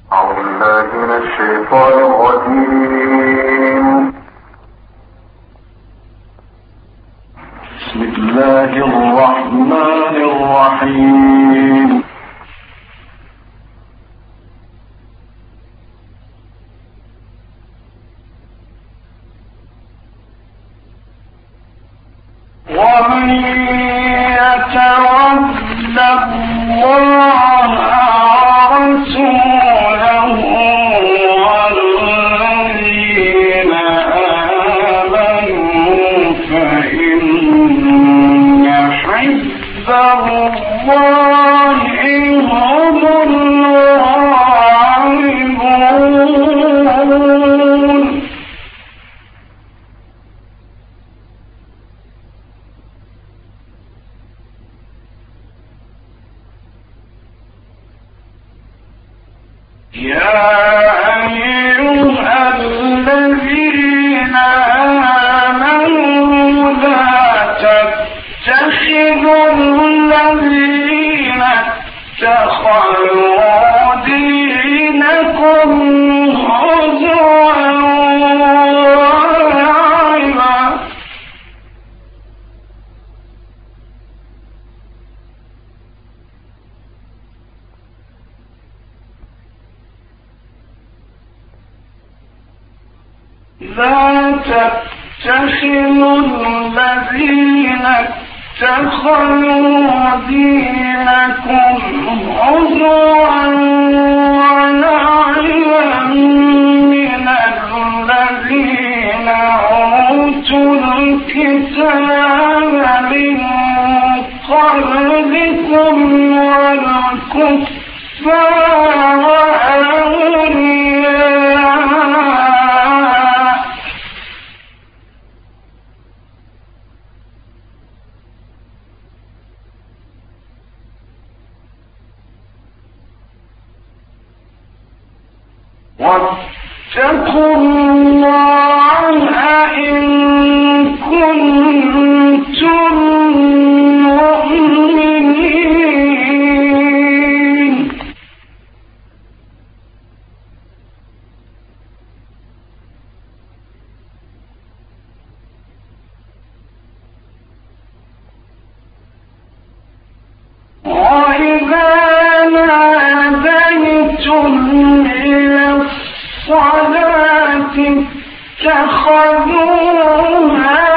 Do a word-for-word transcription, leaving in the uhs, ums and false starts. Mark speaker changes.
Speaker 1: أعوذ بالله من الشيطان الرجيم. بسم الله الرحمن الرحيم. ومن يتول الله ورسوله والذين آمنوا فإن حزب الله هم الغالبون. يا أيها الذين آمنوا لا تتخذوا الذين اتخذوا دينكم هزوا ولعبا لا تتخذوا الذين اتخذوا دينكم هزوا ولعبا من الذين أوتوا الكتاب من قبلكم والكفار أولياء واتقوا الله إن كنتم مؤمنين. وإذا ناديتم إلى الصلاة اتخذوها